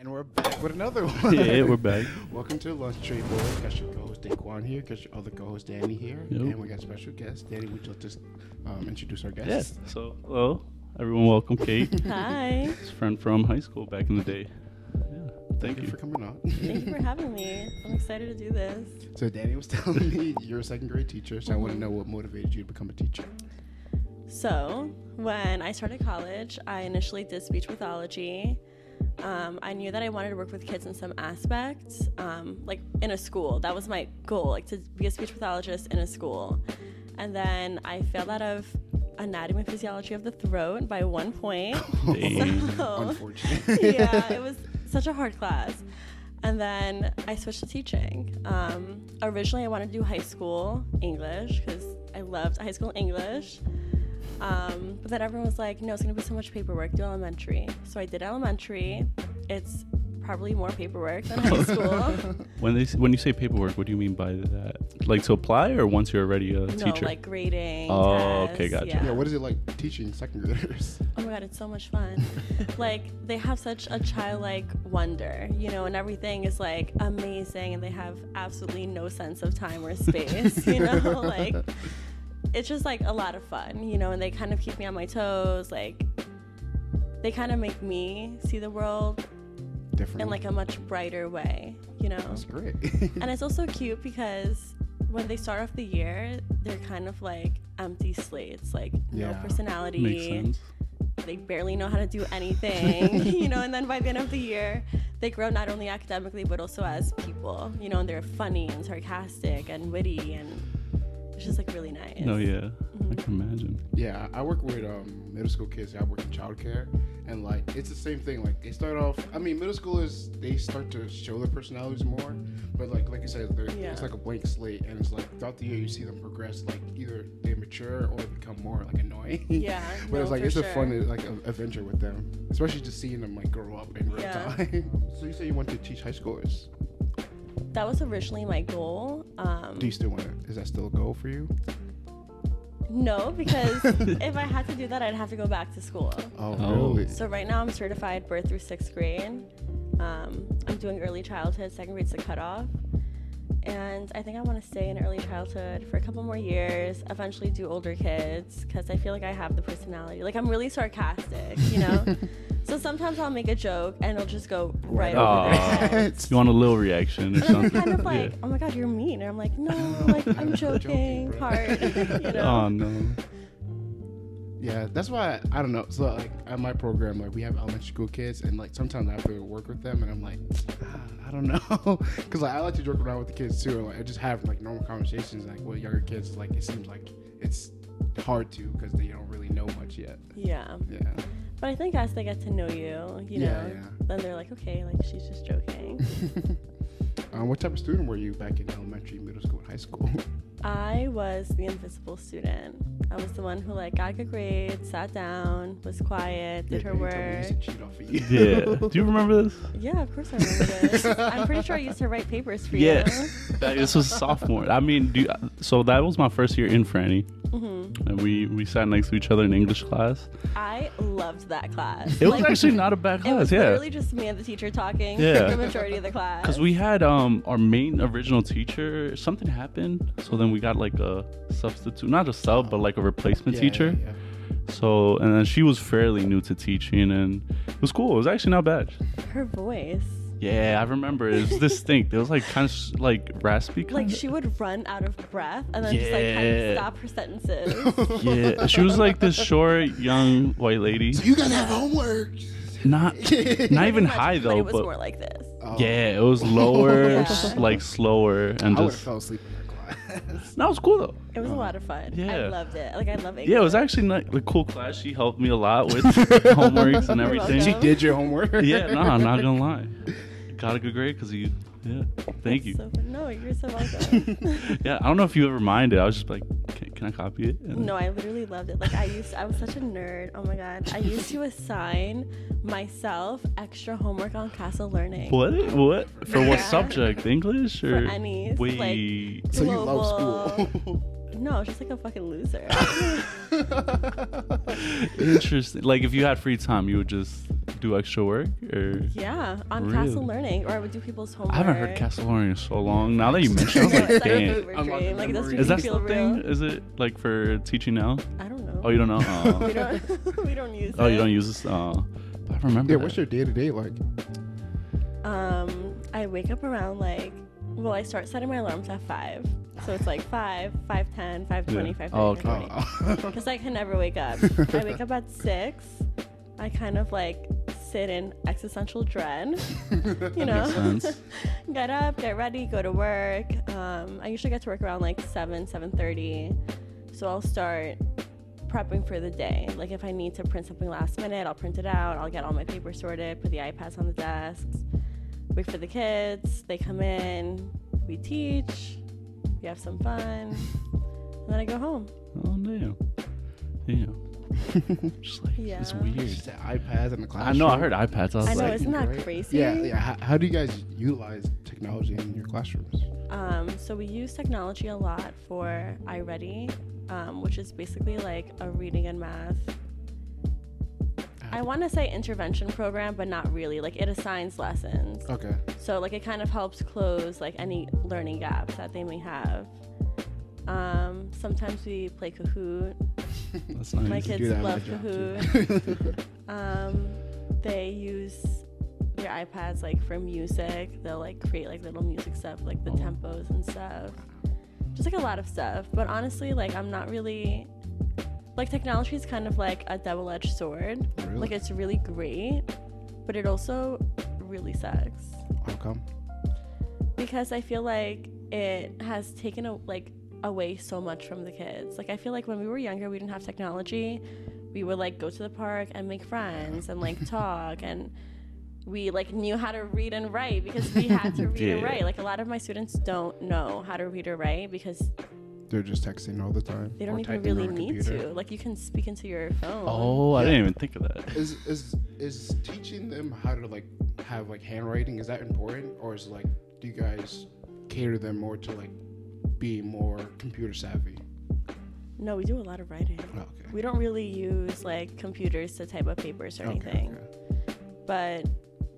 And we're back with another one. Yeah, we're back. Welcome to Lunch Trade Boys. Got your co-host Daquan here. Got your other co-host Danny here. Yep. And we got special guest. Danny, would you like to introduce our guest? Yes. So, hello, everyone. Welcome, Kate. Hi. It's a friend from high school back in the day. Yeah. Thank you for coming on. Thank you for having me. I'm excited to do this. So Danny was telling me you're a second grade teacher, so I want to know what motivated you to become a teacher. So, when I started college, I initially did speech pathology. I knew that I wanted to work with kids in some aspects, like in a school. That was my goal, like to be a speech pathologist in a school. And then I failed out of anatomy and physiology of the throat by 1 point. So, unfortunate. yeah, it was such a hard class. And then I switched to teaching. Originally, I wanted to do high school English because I loved high school English. But then everyone was like, no, it's going to be so much paperwork. Do elementary. So I did elementary. It's probably more paperwork than high school. When you say paperwork, what do you mean by that? Like to apply, or once you're already a teacher? No, like grading. Oh, tests, okay, gotcha. Yeah, what is it like teaching second graders? Oh my god, it's so much fun. Like, they have such a childlike wonder, you know, and everything is like amazing, and they have absolutely no sense of time or space, you know, like it's just like a lot of fun, you know, and they kind of keep me on my toes. Like, they kind of make me see the world Different. in like a much brighter way, you know. That's great. And it's also cute because when they start off the year, they're kind of like empty slates, like Yeah. no personality. Makes sense. They barely know how to do anything, you know, and then by the end of the year, they grow not only academically, but also as people, you know, and they're funny and sarcastic and witty, and it's just like really nice. No, yeah, I can imagine. Yeah, I work with middle school kids. I work in childcare, and like it's the same thing. Like they start off. I mean, middle schoolers, they start to show their personalities more, but like you said, it's like a blank slate, and it's like throughout the year you see them progress. Like either they mature or become more like annoying. Yeah, but it's like for it's sure. a fun like adventure with them, especially just seeing them like grow up in real time. So you say you want to teach high schoolers? That was originally my goal. Do you still want to? Is that still a goal for you? No, because if I had to do that, I'd have to go back to school. Oh, Oh. really? So right now I'm certified birth through 6th grade. I'm doing early childhood, 2nd grade's the cutoff. And I think I want to stay in early childhood for a couple more years, eventually do older kids, because I feel like I have the personality. Like, I'm really sarcastic, you know? So sometimes I'll make a joke and it'll just go right over their heads. You want a little reaction or And I'm something? kind of like, Yeah. oh my god, you're mean. And I'm like, no, like, I'm joking, bro. heart, you know? Oh no. Yeah, that's why I don't know. So like at my program, like we have elementary school kids, and like sometimes I have to work with them, and I'm like, I don't know, because like I like to joke around with the kids too, and like I just have like normal conversations. Like with younger kids, like it seems like it's hard to because they don't really know much yet. Yeah. Yeah. But I think as they get to know you, you Yeah, know, yeah. then they're like, okay, like, she's just joking. What type of student were you back in elementary, middle school, and high school? I was the invisible student. I was the one who like got good grades, sat down, was quiet, did her Danny told me he work. used to cheat off of you. Yeah. Do you remember this? Yeah, of course I remember this. I'm pretty sure I used to write papers for Yeah. you. This was sophomore. I mean, so that was my first year in Franny, Mm-hmm. and we sat next to each other in English class. I loved that class. It was actually not a bad It class. was Yeah. literally just me and the teacher talking Yeah. for the majority of the class. Because we had our main original teacher, something happened, so then we got like a substitute, not a sub, but like a replacement teacher. Yeah. So, and then she was fairly new to teaching, and it was cool. It was actually not bad. Her voice. Yeah, I remember. It was distinct. It was like kind of like raspy. Like, Kinda. she would run out of breath and then just like kind Yeah. of stop her sentences. Yeah, she was like this short, young white lady. You guys have homework. Not even Pretty much, high though, But it was but more like this. Oh. yeah, it was lower, Yeah. like slower, and I would have just. fell asleep in her class. That was cool though. It was a lot of fun. I Yeah. loved it. Like, I love it. Yeah, it was actually not a cool class. She helped me a lot with homeworks and You're everything. She welcome. did your homework. Yeah, no, I'm not gonna lie. Got a good grade because you. Yeah, thank you. So fun. No, you're so welcome. Yeah, I don't know if you ever minded. I was just like, can I copy it? And No, I literally loved it. Like, I was such a nerd. Oh my god. I used to assign myself extra homework on Castle Learning. What? For what Yeah. subject? English For or? any. Wait. Like, So you global. love school. No, just like a fucking loser. Interesting. Like if you had free time, you would just do extra work or? Yeah, on Really? Castle Learning, or I would do people's homework. I haven't heard Castle Learning in so long. Now that you mention, it, I was No, like, it's like a damn. fever Unlock dream. the Like, does memory. Is that feel something? real? Is it like for teaching now? I don't know. Oh, you don't know? Oh, We don't. We don't use. oh it. you don't use this? But I remember. Yeah, that. what's your day to day like? I wake up around like. Well, I start setting my alarms at 5. So it's like 5, 5:10, 5:20, Yeah. 5:30, Oh, okay. 5:40. Because I can never wake up. I wake up at 6. I kind of like sit in existential dread. You know, Makes sense. get up, get ready, go to work. I usually get to work around like 7:30. So I'll start prepping for the day. Like if I need to print something last minute, I'll print it out. I'll get all my papers sorted, put the iPads on the desks, wait for the kids. They come in, we teach, we have some fun, and then I go home. Oh damn. Yeah. Just like Yeah. it's weird. Just the iPads in the I classroom. know. I heard iPads. I was I know, like, isn't that Right? crazy? Yeah, yeah. How do you guys utilize technology in your classrooms? So we use technology a lot for iReady, which is basically like a reading and math. I want to say intervention program, but not really. Like it assigns lessons. Okay. So like it kind of helps close like any learning gaps that they may have. Sometimes we play Kahoot. that's nice. My do kids that at love my job, Kahoot. They use their iPads like for music. They'll like create like little music stuff, like the tempos and stuff. Just like a lot of stuff. But honestly, like I'm not really like technology is kind of like a double-edged sword. Really? Like it's really great, but it also really sucks. How come? Because I feel like it has taken away so much from the kids. Like I feel like when we were younger, we didn't have technology. We would like go to the park and make friends and like talk, and we like knew how to read and write because we had to read and Yeah. write. Like a lot of my students don't know how to read or write because They're just texting all the time. they don't or even typing really on a need computer. to. Like you can speak into your phone. Oh, I didn't even think of that. Is teaching them how to like have like handwriting, is that important, or is like do you guys cater them more to like being more computer savvy? No, we do a lot of writing. Oh, okay. We don't really use like computers to type up papers or anything. Okay. But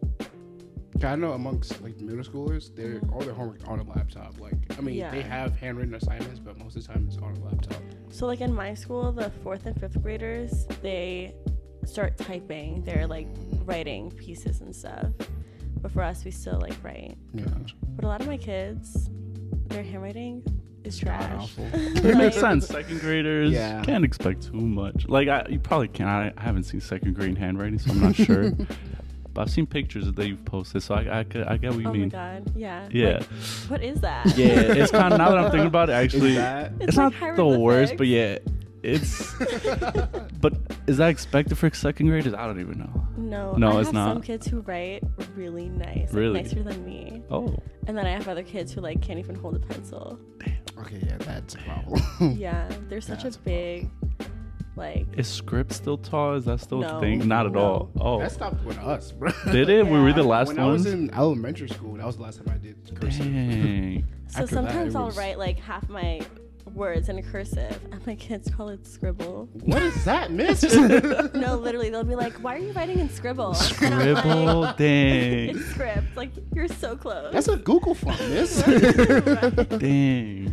'Cause I know amongst like middle schoolers, they're all their homework on a laptop. Like, I mean, Yeah. they have handwritten assignments, but most of the time it's on a laptop. so like in my school, the 4th and 5th graders, they start typing their like writing pieces and stuff. But for us, we still like write. Yeah. But a lot of my kids, their handwriting is trash. awful. It makes sense. Second graders Yeah. can't expect too much. Like you probably can't. I haven't seen second grade handwriting, so I'm not sure. But I've seen pictures that you've posted, so I get what you Oh my mean. god, yeah. Yeah. Like, what is that? Yeah, it's kind of now that I'm thinking about it. Actually, Is that? it's like not the worst, hieroglyphics. but yeah, it's. But is that expected for second graders? I don't even know. No, I it's have not. some kids who write really nice, like Really? nicer than me. Oh, And then I have other kids who like can't even hold a pencil. Okay, yeah, that's a problem. Yeah, there's such That's a a big, like. is script still taught? Is that still No, a thing? Not at no. all. Oh, That stopped with us, bro. did it? Were we the Yeah. last When I was ones? in elementary school, that was the last time I did cursive. Dang. So After that, sometimes it I'll was- write like half my words in cursive, and my kids call it scribble. What is that, miss? No, literally, they'll be like, "Why are you writing in scribble?" And I'm like, Scribble, dang, it's script. Like you're so close. That's a Google font, miss. Right. dang.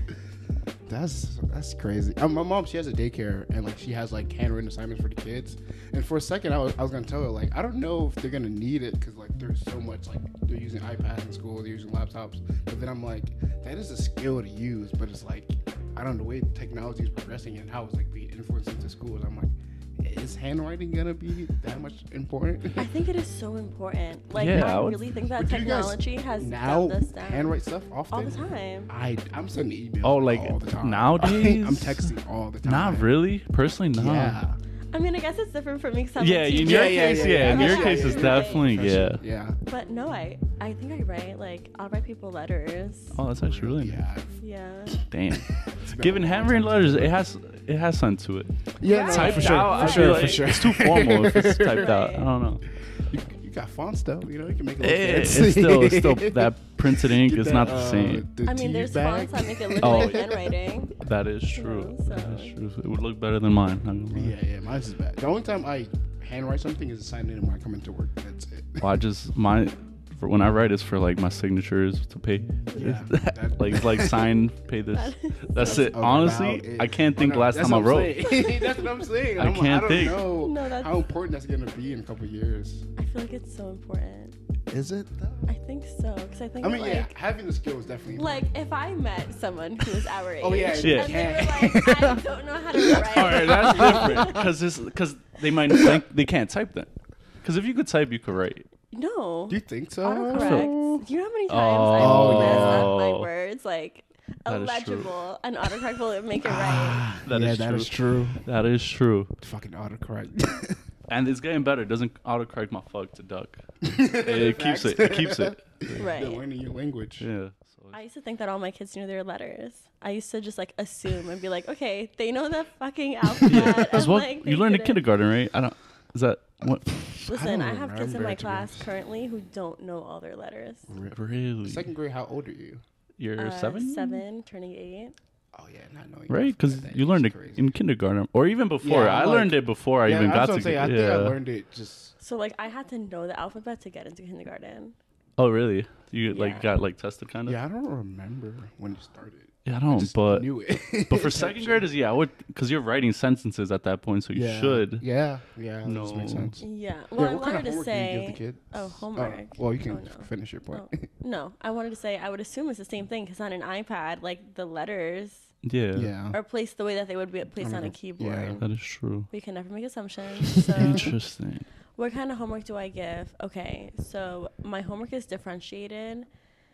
That's crazy. My mom, she has a daycare, and like she has like handwritten assignments for the kids. And for a second, I was gonna tell her like I don't know if they're gonna need it because like there's so much like they're using iPads in school, they're using laptops. But then I'm like, that is a skill to use, but it's like I don't know the way technology is progressing and how it's like being influenced into schools. I'm like, is handwriting gonna be that much important? I think it is so important. Like Yeah, I I would- really think that But do you guys technology has now dumbed us down handwrite stuff often? all the time. I'm sending emails. Oh, like, all the time. nowadays? I'm texting all the time. Not really. Personally, no. Yeah. I mean, I guess it's different for me because I'm Yeah, a in teacher. your Yeah, case, yeah, yeah. yeah. In your Yeah, case, yeah, it's yeah. definitely, yeah. Yeah. But no, I think I write like I'll write people letters. Oh, that's actually really nice. Yeah. Yeah. Damn. It's been Given a long handwritten time letters, since it has something to it. Yeah, Right. no, Typed for sure, out, for I sure, feel for like sure. it's too formal if it's typed out. I Right. don't know. You got fonts though, you know, you can make it look It's fancy. still that printed ink Get is that, not the same. the I mean, tea there's bag. fonts that make it look Oh, like yeah. handwriting. That is true. So- That is true. It would look better than mine. Not gonna lie. Yeah, mine's is bad. The only time I handwrite something is to sign in when I come into work. That's it. Well, for when I write, it's for like my signatures to pay. Yeah, that- like sign, pay this. That's it. Oh, Honestly, wow, I can't think no, last that's time I what I'm wrote. saying. That's what I'm saying. I can't I think. don't know No, that's- how important that's gonna be in a couple years. I feel like it's so important. Is it? I think so, because I think I mean, like, yeah, having the skill is definitely. like if I met someone who was our age, Oh, yeah, yeah. and they were like, I don't know how to write. All right, that's different because they might think they can't type then. Because if you could type, you could write. No. Do you think so? Autocorrect. Do you know how many times Oh, I've messed up my yeah. words? Like, That is true. illegible. An autocorrect will make it right. That yeah, is that true. is true. That is true. Fucking autocorrect. And it's getting better. It doesn't autocorrect my fuck to duck. It keeps it. It keeps it. Right. They're learning your language. Yeah. So I used to think that all my kids knew their letters. I used to just like assume and be like, okay, they know the fucking alphabet. as and, well, like, you they learned in didn't. kindergarten, right? I don't. Is that what? Listen, I I don't have kids in remember, my to be class honest. currently who don't know all their letters. Really? Second grade, how old are you? You're 7. 7, turning 8. Oh yeah, not knowing. Right? Because you learned it in kindergarten or even before. Yeah, I I'm learned like- it before I Yeah, even got that's what to. I'm saying. I yeah. think I learned it just. So like I had to know the alphabet to get into kindergarten. Oh, really? You like Yeah. got like tested kind of? Yeah, I don't remember when it started. Yeah, I I don't. just But knew it. but for second graders, yeah, I would because you're writing sentences at that point, so you yeah. should. Yeah, that No. just makes sense. Yeah. Yeah, Well, I what kind wanted of to homework do you give say. the kids? Oh, homework. well, you can Oh, no. finish your point. Oh, no, I wanted to say I would assume it's the same thing because on an iPad, like the letters Yeah. Yeah. are placed the way that they would be placed on a yeah. keyboard. That is true. We can never make assumptions. So, Interesting. what kind of homework do I give? Okay, so my homework is differentiated.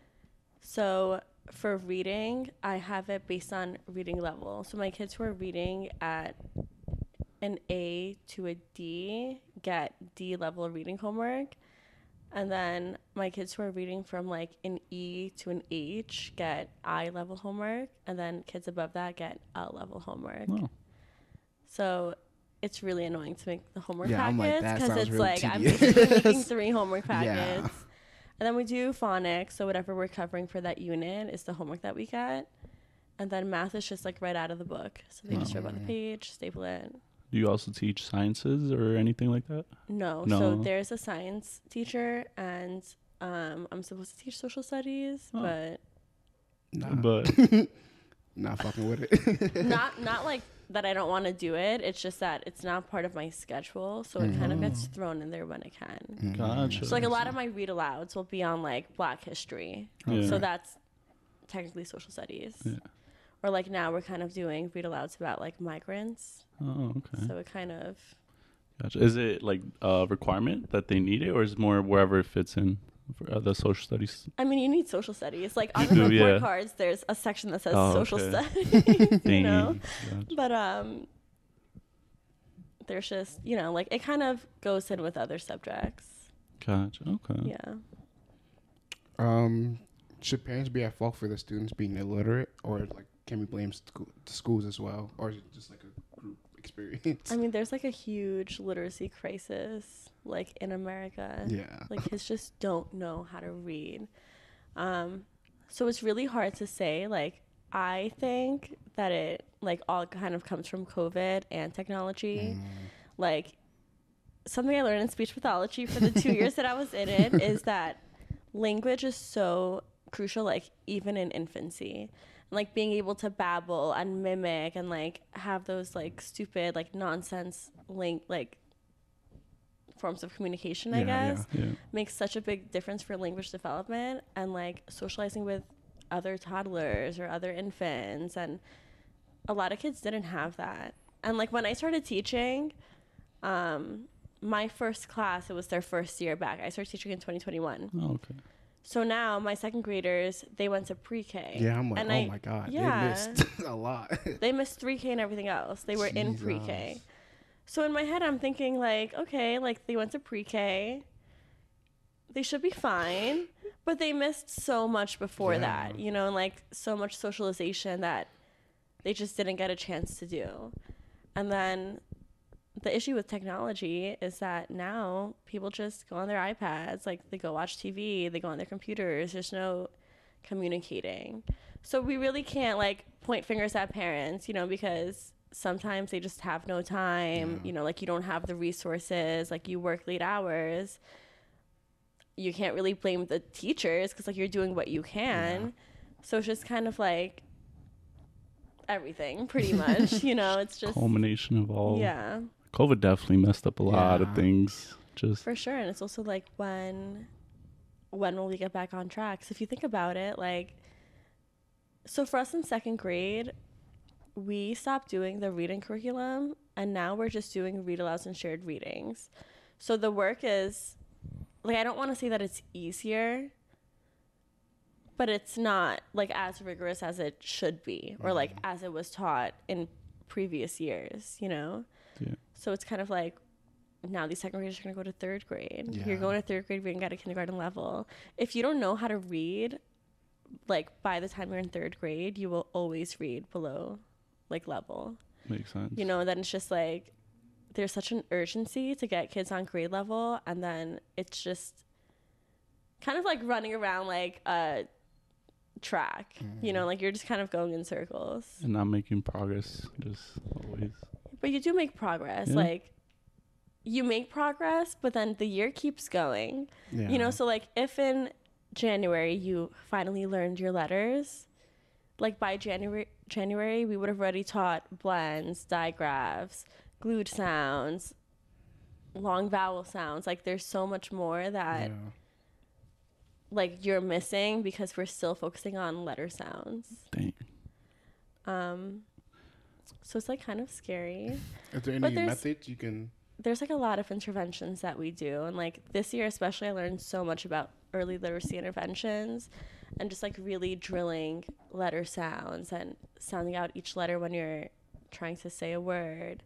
So for reading, I have it based on reading level. So my kids who are reading at an A to a D get D level reading homework. And then my kids who are reading from like an E to an H get I level homework. And then kids above that get L level homework. Oh. So it's really annoying to make the homework Yeah, I'm like, packets that because sounds it's really like I'm tedious. basically making 3 homework packets. Yeah. And then we do phonics, so whatever we're covering for that unit is the homework that we get. And then math is just like right out of the book. So they just rip on the page, staple it. Do you also teach sciences or anything like that? No. No. So there's a science teacher and I'm supposed to teach social studies, Oh. but Nah, But not fucking with it. not like that I don't want to do it. It's just that it's not part of my schedule, so it kind of gets thrown in there when it can. gotcha. So like a lot of my read alouds will be on like Black history. Yeah. So that's technically social studies. Yeah. Or like now we're kind of doing read alouds about like migrants. Oh, okay. So it kind of Gotcha. Is it like a requirement that they need it, or is it more wherever it fits in for the social studies? I mean you need social studies. Like on You the do, report yeah. cards there's a section that says Oh, social okay. studies. You know? Gotcha. But there's just, you know, like it kind of goes in with other subjects. Gotcha. Okay. Yeah. Should parents be at fault for the students being illiterate, or like can we blame schools as well, or is it just like a group experience? I mean, there's like a huge literacy crisis, like in America. Yeah. Like kids just don't know how to read. So it's really hard to say. Like, I think that it like all kind of comes from COVID and technology. Like, something I learned in speech pathology for the 2 years that I was in it is that language is so crucial, like even in infancy. Like being able to babble and mimic and like have those like stupid like nonsense like forms of communication, I guess, Yeah. makes such a big difference for language development and like socializing with other toddlers or other infants. And a lot of kids didn't have that. And like when I started teaching, my first class, it was their first year back. I started teaching in 2021. Oh, okay. So now my second graders, they went to pre-K. Yeah, I'm like, And oh my god, yeah. they missed a lot. They missed 3K and everything else. They were in Jesus. pre-K. So in my head, I'm thinking like, okay, like they went to pre-K. They should be fine. But they missed so much before Yeah. that, you know, and like so much socialization that they just didn't get a chance to do. And then the issue with technology is that now people just go on their iPads, like they go watch TV, they go on their computers. There's no communicating. So we really can't like point fingers at parents, you know, because sometimes they just have no time, you know, like you don't have the resources, like you work late hours. You can't really blame the teachers because like you're doing what you can. So it's just kind of like everything pretty much, you know, it's just culmination of all. Yeah. COVID definitely messed up a lot of things. Just for sure. And it's also like when will we get back on track? So if you think about it, like, so for us in second grade, we stopped doing the reading curriculum and now we're just doing read alouds and shared readings. So the work is like, I don't want to say that it's easier, but it's not like as rigorous as it should be or like as it was taught in previous years, you know? Yeah. So it's kind of like now these second graders are going to go to third grade. You're going to third grade reading at a kindergarten level. If you don't know how to read, like by the time you're in third grade, you will always read below like level. Makes sense. You know, then it's just like there's such an urgency to get kids on grade level, and then it's just kind of like running around like a track. You know, like you're just kind of going in circles and not making progress, just always. But you do make progress. Like you make progress, but then the year keeps going. You know, so like if in January you finally learned your letters, like by January we would have already taught blends, digraphs, glued sounds, long vowel sounds. Like there's so much more that like you're missing because we're still focusing on letter sounds. Dang. So it's like kind of scary. Is there any methods you can? There's like a lot of interventions that we do, and like this year especially I learned so much about early literacy interventions and just like really drilling letter sounds and sounding out each letter when you're trying to say a word.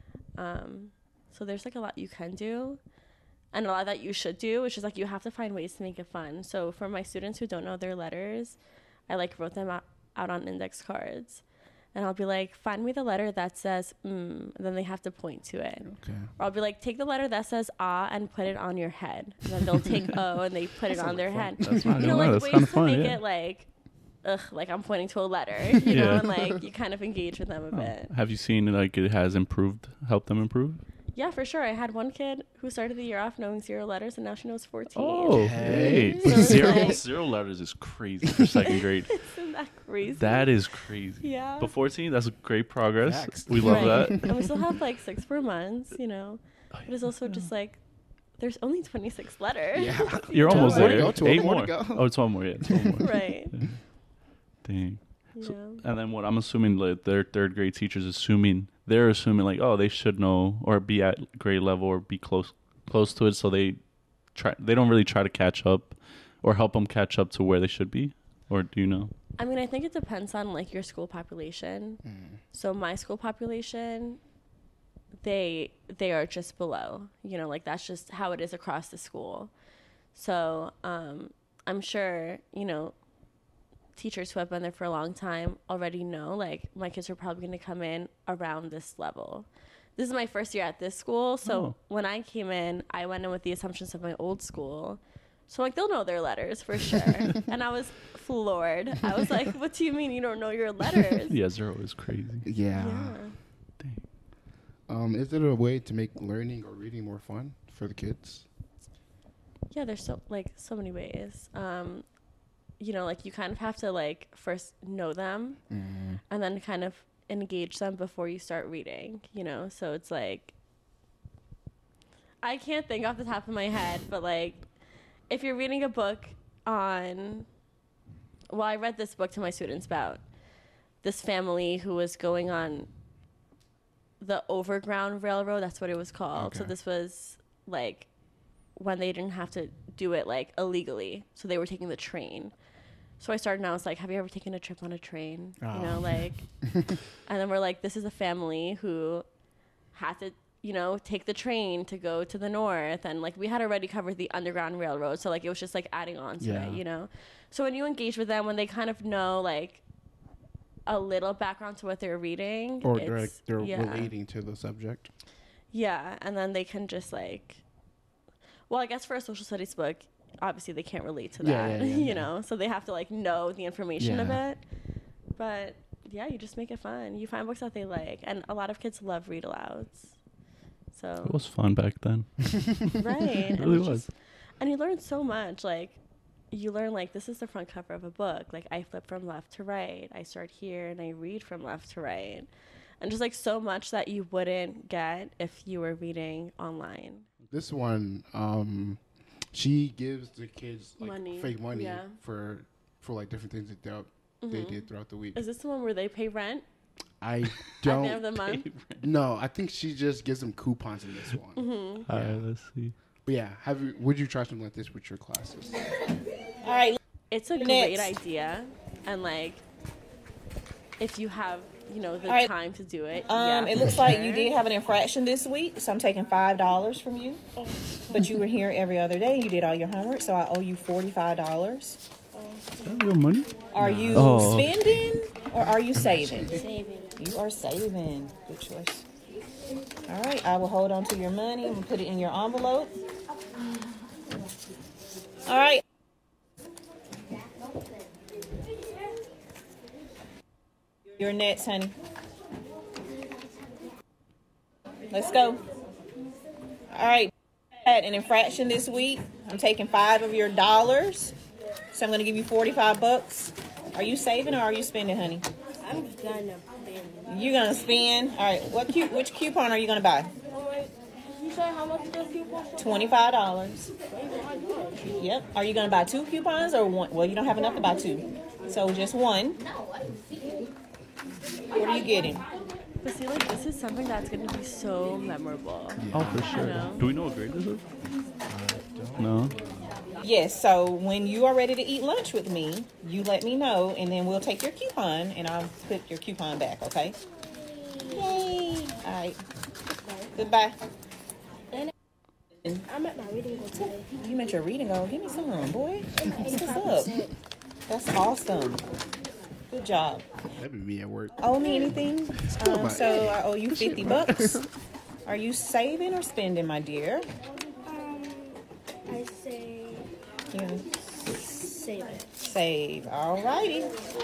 So there's like a lot you can do and a lot that you should do, which is like you have to find ways to make it fun. So for my students who don't know their letters, I like wrote them out on index cards. And I'll be like, find me the letter that says and then they have to point to it. Okay. Or I'll be like, take the letter that says ah and put it on your head. And then they'll take o and they put it on their head. That's not you know, like that's ways kind of to fun, make it like, like I'm pointing to a letter, you know, and like you kind of engage with them a bit. Have you seen like it has improved, helped them improve? Yeah, for sure. I had one kid who started the year off knowing 0 letters, and now she knows 14. Oh, hey. So it's Zero, like- zero letters is crazy for second grade. Isn't that crazy? That is crazy. Yeah. But 14, that's great progress. Next. We love Right. that. And we still have like 6 more months, you know. But it's also just like, there's only 26 letters. Yeah. You're almost More to there. go, 12 Eight more more. to go. Oh, 12 more. Yeah, 12 more. Right. Dang. Yeah. And then what I'm assuming, like, their third grade teachers they're assuming like, oh, they should know or be at grade level or be close to it, so they don't really try to catch up or help them catch up to where they should be, or do you know? I mean, I think it depends on like your school population. So my school population, they are just below, you know, like that's just how it is across the school. So I'm sure, you know, teachers who have been there for a long time already know, like, my kids are probably going to come in around this level. This is my first year at this school, so when I came in, I went in with the assumptions of my old school. So, like, they'll know their letters for sure. And I was floored. I was like, what do you mean you don't know your letters? Yeah, 0 is crazy. Yeah. Dang. Is there a way to make learning or reading more fun for the kids? Yeah, there's so many ways. You know, like you kind of have to like first know them and then kind of engage them before you start reading, you know? So it's like, I can't think off the top of my head, but like if you're reading a book on, well, I read this book to my students about this family who was going on the Overground Railroad. That's what it was called. Okay. So this was like when they didn't have to do it like illegally. So they were taking the train. So I started and I was like, have you ever taken a trip on a train? Oh. You know, like, and then we're like, this is a family who had to, you know, take the train to go to the north. And like, we had already covered the Underground Railroad. So like, it was just like adding on to it, you know? So when you engage with them, when they kind of know like a little background to what they're reading. Or they're relating to the subject. Yeah. And then they can just like, well, I guess for a social studies book, obviously they can't relate to Yeah, that, yeah, yeah, you yeah. know, so they have to like know the information of Yeah. it. But yeah, you just make it fun. You find books that they like, and a lot of kids love read alouds. So It was fun back then. right, It and really it's was. just- and you learn so much. Like you learn like this is the front cover of a book. Like I flip from left to right. I start here and I read from left to right, and just like so much that you wouldn't get if you were reading online. This one, she gives the kids like Money, fake money yeah. for like different things that they did throughout the week. Is this the one where they pay rent I at the end don't of the month? no. I think she just gives them coupons in this one. Mm-hmm. All right, let's see. But yeah, would you try something like this with your classes? All right. It's a Next. great idea, and like if you have the All right. time to do it. It looks like you did have an infraction this week, so I'm taking $5 from you. But you were here every other day. You did all your homework, so I owe you $45. Is that real money? Are you Oh. spending or are you saving? Saving. You are saving. Good choice. All right, I will hold on to your money and put it in your envelope. All right. Your nets, honey. Let's go. All right. Had an infraction this week. I'm taking $5 of your dollars. So I'm going to give you $45. Are you saving or are you spending, honey? I'm gonna pay. You're going to spend. All right. Which coupon are you going to buy? You say how much does coupon? $25. Yep. Are you going to buy 2 coupons or one? Well, you don't have enough to buy 2. So just one. What are you getting? But see, like this is something that's gonna be so memorable. Oh, for sure. know. Do we know what grade this is? No. Yes. So when you are ready to eat lunch with me, you let me know, and then we'll take your coupon, and I'll put your coupon back. Okay? Yay! All right. Goodbye. I'm at my reading goal today. You met your reading goal. Give me some, boy. What's up? That's awesome. Good job. That'd be me at work. Owe me anything? about So I owe you $50. Are you saving or spending, my dear? I say You're gonna save it. save. All righty.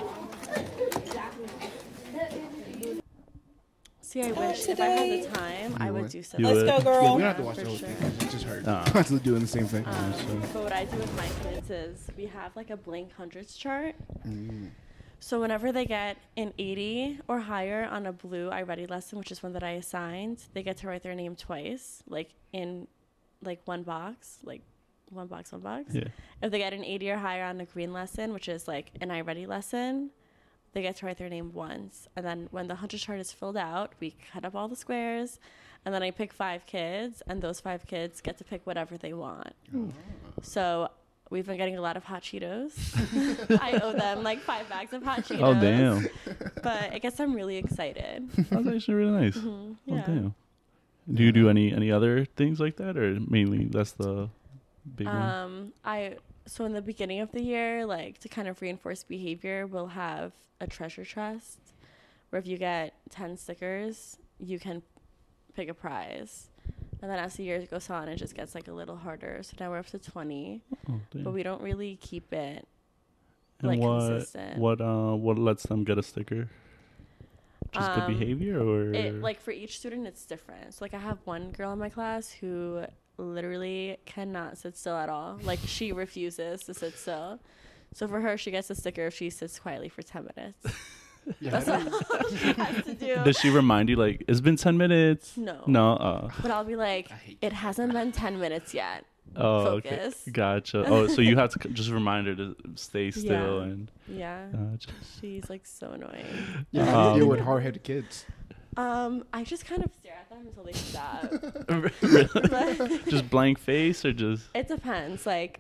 See, I wish if I had the time, I would do something. You Let's would. go, Yeah, girl. we don't have to watch For the whole sure. thing 'cause it just hurts. Ah. Constantly doing the same thing. But what I do with my kids is we have like a blank hundreds chart. So whenever they get an 80 or higher on a blue iReady lesson, which is one that I assigned, they get to write their name twice, like in like one box. Yeah. If they get an 80 or higher on a green lesson, which is like an iReady lesson, they get to write their name once. And then when the 100 chart is filled out, we cut up all the squares, and then I pick 5 kids, and those 5 kids get to pick whatever they want. So we've been getting a lot of hot Cheetos. I owe them like 5 bags of hot Cheetos. Oh, damn. But I guess I'm really excited. That's actually really nice. Yeah. Oh, damn. Do you do any other things like that, or mainly that's the big one? So in the beginning of the year, like to kind of reinforce behavior, we'll have a treasure chest where if you get 10 stickers, you can pick a prize. And then as the year goes on, it just gets like a little harder. So now we're up to 20, Oh, damn. but we don't really keep it And like what consistent. what lets them get a sticker? Just good behavior, or It like for each student, it's different. So like I have one girl in my class who literally cannot sit still at all. Like she refuses to sit still. So for her, she gets a sticker if she sits quietly for 10 minutes. Yeah, That's all she has to do. does she remind you like it's been 10 minutes? No. No. But I'll be like, hate it hasn't been 10 minutes yet. Oh, Focus. okay. Gotcha. Oh, so you have to just remind her to stay still Yeah. and Yeah. gotcha. She's like so annoying. Yeah, how do you deal Um, with hard-headed kids? I just kind of stare at them until they stop. Really? Just blank face or just It depends. Like,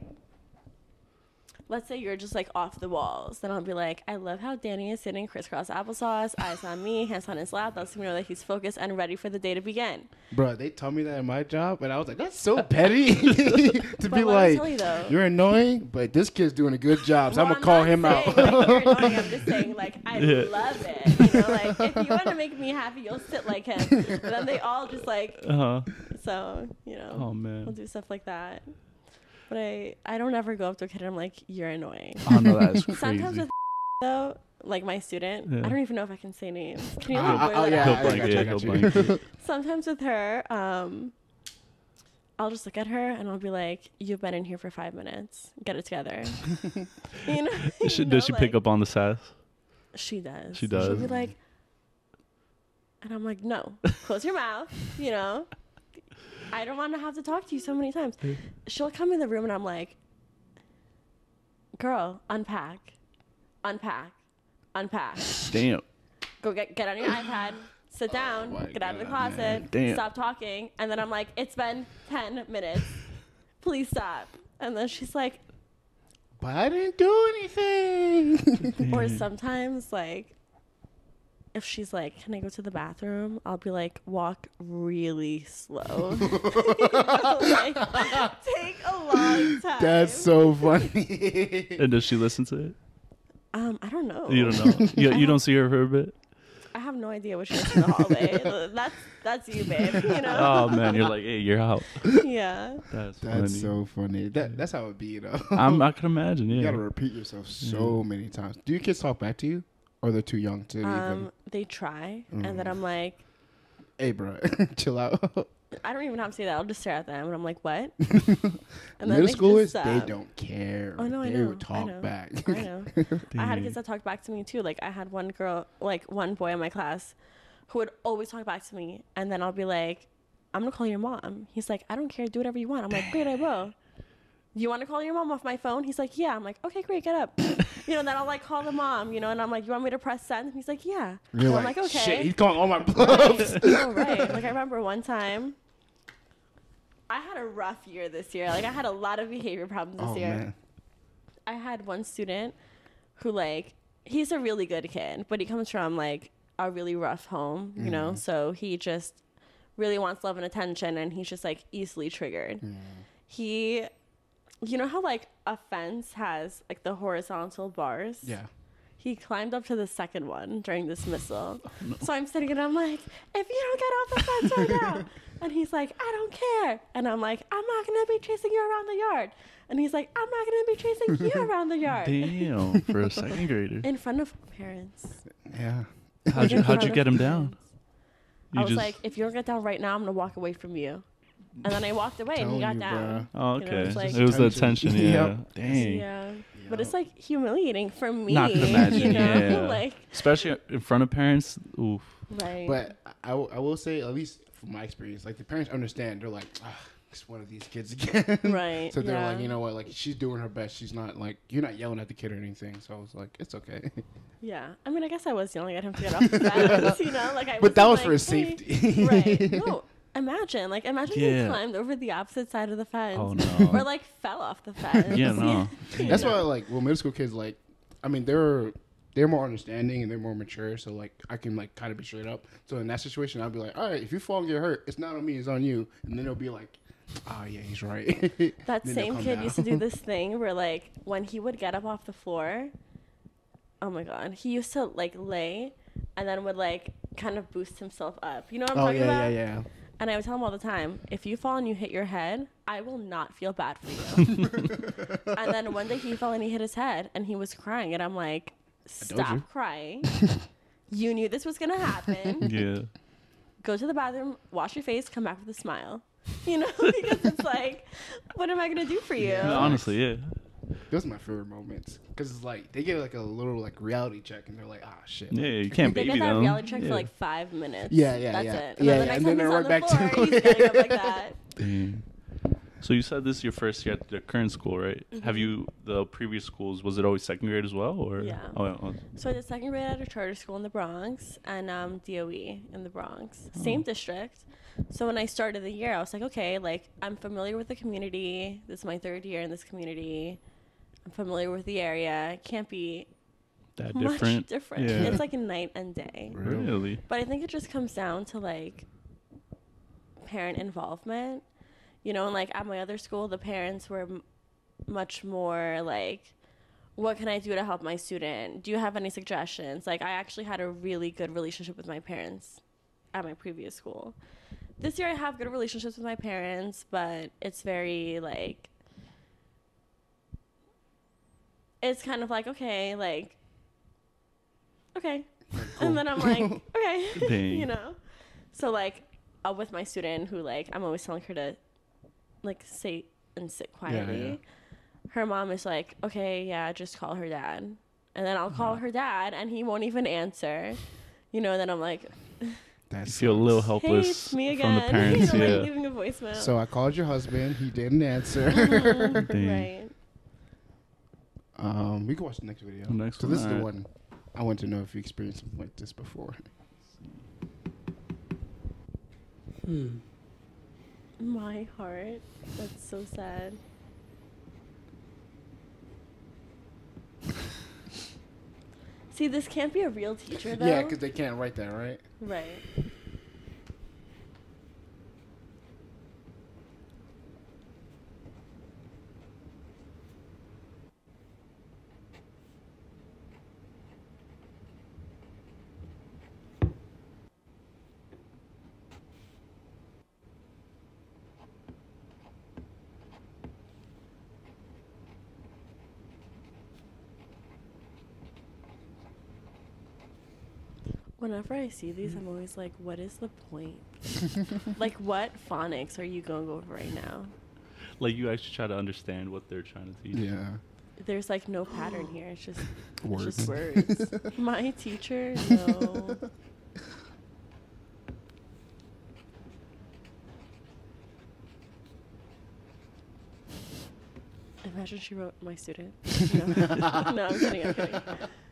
let's say you're just like off the walls. Then I'll be like, I love how Danny is sitting crisscross applesauce, eyes on me, hands on his lap. That's me know that he's focused and ready for the day to begin. Bro, they tell me that in my job, and I was like, that's so petty to But be let me like, tell you though, you're annoying, but this kid's doing a good job, so well, I'm going to call him not out. saying, like, you're annoying. I'm just saying, like, I Yeah. love it. You know, like, if you want to make me happy, you'll sit like him. But then they all just like, so, you know, Oh we'll man. do stuff like that. But I don't ever go up to a kid and I'm like, you're annoying. Oh no, that's Sometimes crazy. with though, like my student, Yeah. I don't even know if I can say names. Can you Oh, like, blur that yeah, He'll out? I blank got you, I it, got he'll you. blank it. Sometimes with her, I'll just look at her and I'll be like, you've been in here for 5 minutes. Get it together. you know? Does she pick up on the sass? She does. She does. She'll be like, and I'm like, no, close your mouth. You know, I don't want to have to talk to you so many times. She'll come in the room and I'm like, girl, unpack, unpack, unpack. Damn. Go get on your iPad. Sit down. my Get out of the God, closet. Damn. Stop talking. And then I'm like, it's been 10 minutes. Please stop. And then she's like, But I didn't do anything. or sometimes like, if she's like, can I go to the bathroom? I'll be like, walk really slow. Like, take a long time. That's so funny. And does she listen to it? I don't know. You don't know. You don't see her for a bit. I have no idea what she does in the hallway. That's you, babe. You know? Oh man, you're like, hey, you're out. Yeah. That's funny. That's so funny. That's how it be, though. I can imagine. You Yeah. gotta repeat yourself so many times. Do your kids talk back to you, or they're too young to even? They try, and then I'm like, Hey, bro, chill out. I don't even have to say that. I'll just stare at them, and I'm like, what? And Middle they schoolers, just, they don't care. Oh, no, I they know, would I talk know. back. I know. I had kids that talked back to me too. Like I had one girl, like one boy in my class, who would always talk back to me, and then I'll be like, "I'm gonna call your mom." He's like, "I don't care. Do whatever you want." I'm like, "Great, I will." You want to call your mom off my phone? He's like, "Yeah." I'm like, "Okay, great, get up." You know, then I'll like call the mom. You know, and I'm like, "You want me to press send?" He's like, "Yeah." You're And like, I'm like, "Okay." shit, he's calling all my bluffs. Right. Oh, right. Like I remember one time, I had a rough year this year. Like I had a lot of behavior problems this Oh, year. man. I had one student who like he's a really good kid, but he comes from like a really rough home, you know, so he just really wants love and attention, and he's just like easily triggered. He, you know how like a fence has like the horizontal bars? Yeah. He climbed up to the second one during dismissal. So I'm sitting and I'm like, if you don't get off the fence right now. And he's like, I don't care. And I'm like, I'm not going to be chasing you around the yard. And he's like, I'm not going to be chasing you around the yard. Damn, for a second grader. In front of parents. Yeah. How'd you get him down? I was like, if you don't get down right now, I'm going to walk away from you. And then I walked away and he got Telling you, down. Oh, you know, okay. it's like- It was the Tension. tension. Yeah. Yep. Dang. Yeah. But it's like humiliating for me. Not gonna imagine. You know? Yeah. Like, Especially in front of parents. Oof. right. But I will say, at least from my experience, like the parents understand. They're like, it's one of these kids again. Right, So they're yeah. like, you know what? Like she's doing her best. She's not like you're not yelling at the kid or anything. So I was like, it's okay. Yeah, I mean, I guess I was yelling at him to get off the fence, you know, like I. But that was like, for his "Hey." safety. Right? No, imagine Yeah. he climbed over the opposite side of the fence, Oh, no. or like fell off the fence. Yeah, no. You That's know? why, like, well, middle school kids, like, I mean, they're more understanding and they're more mature. So like, I can like kind of be straight up. So in that situation, I'll be like, all right, if you fall and get hurt, it's not on me, it's on you. And then they'll be like, oh yeah, he's right. That Then they'll same calm kid down. used to do this thing where like when he would get up off the floor, oh my god, he used to like lay, and then would like kind of boost himself up. You know what I'm Oh talking yeah, about? yeah. And I would tell him all the time, if you fall and you hit your head, I will not feel bad for you. And then one day he fell and he hit his head and he was crying. And I'm like, told you. stop crying. You knew this was going to happen. Yeah. Go to the bathroom, wash your face, come back with a smile. You know, because it's like, what am I going to do for you? Yeah. Honestly, yeah. Those are my favorite moments because it's like they get like a little like reality check and they're like, ah, shit. Yeah, you can't They baby get that them. reality check Yeah. for like 5 minutes. Yeah, yeah, That's yeah. it. Yeah, then the yeah, next and time then he's they're on right the back to floor, it. he's getting up like that. Dang. So you said this is your first year at the current school, right? Have you the previous schools? Was it always second grade as well, or? Yeah. Oh. So I did second grade at a charter school in the Bronx and DOE in the Bronx, same district. So when I started the year, I was like, okay, like I'm familiar with the community. This is my 3rd year in this community. I'm familiar with the area. It can't be That much different. different. Yeah. It's like a night and day. Really? But I think it just comes down to like parent involvement. You know, and like at my other school, the parents were much more like, what can I do to help my student? Do you have any suggestions? Like, I actually had a really good relationship with my parents at my previous school. This year, I have good relationships with my parents, but it's very like, it's kind of like, okay, like, okay. And then I'm like, okay, Dang. you know? So, like, with my student who, like, I'm always telling her to, like, sit quietly. yeah. Her mom is like, okay, yeah, just call her dad. And then I'll call her dad, and he won't even answer. You know, and then I'm like, That You feel a little hey, helpless it's me from again. the parents. You know, Yeah. like, leaving a voicemail. So I called your husband. He didn't answer. Dang. Right. We can watch the next video. Next so one, this is the alright. one I want to know if you experienced something like this before. My heart. That's so sad. See, this can't be a real teacher, though. Yeah, because they can't write that, right? Right. Whenever I see these, I'm always like, what is the point? Like, what phonics are you going over right now? Like you actually try to understand what they're trying to teach. Yeah. There's like no pattern here. It's just Words. It's just words. My teacher, no. Imagine she wrote my student. No, no, I'm kidding. I'm kidding.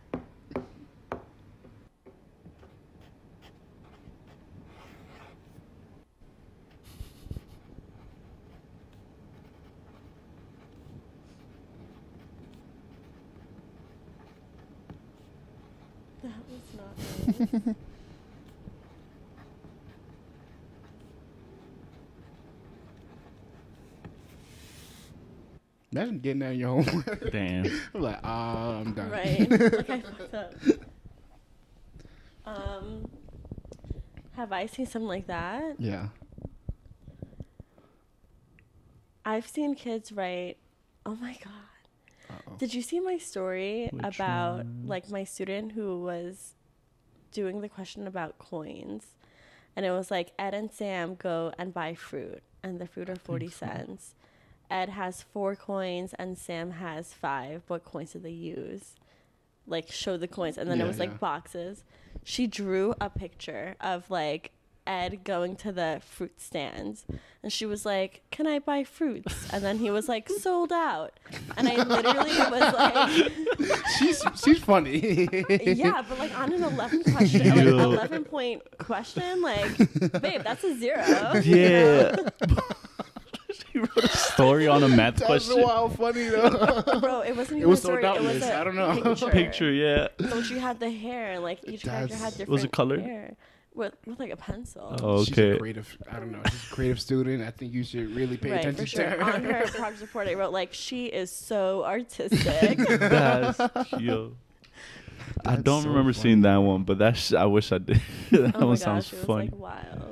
That was not nice. Imagine getting that in your homework. Damn. I'm like, I'm done. Right. Like I fucked up. Have I seen something like that? Yeah. I've seen kids write, oh my God. Uh-oh. Did you see my story Which about one? like my student who was doing the question about coins? And it was like, Ed and Sam go and buy fruit, and the fruit are 40 cents. Ed has 4 coins and Sam has 5. What coins did they use? Like, show the coins. And then Yeah, it was yeah. like boxes. She drew a picture of like Ed going to the fruit stands. And she was like, can I buy fruits? And then he was like, sold out. And I literally was like, She's funny. yeah, but like on an 11 question, like Yo. 11 point question, like, babe, that's a 0. Yeah. She wrote a story on a math That was question. wild funny though. Bro, it wasn't It even was a so story. It was doubtless. a I don't know. picture. Picture, yeah. So she had the hair, and like each character had That's- different Was it colored? hair with like a pencil. Oh, She's a okay. creative. I don't know. She's a creative student. I think you should really pay Right, attention for sure. to her. On her project report, I wrote like, she is so artistic. That's yo. I That's don't so remember funny. seeing that one, but I wish I did. That Oh my one gosh, sounds it was funny. like wild.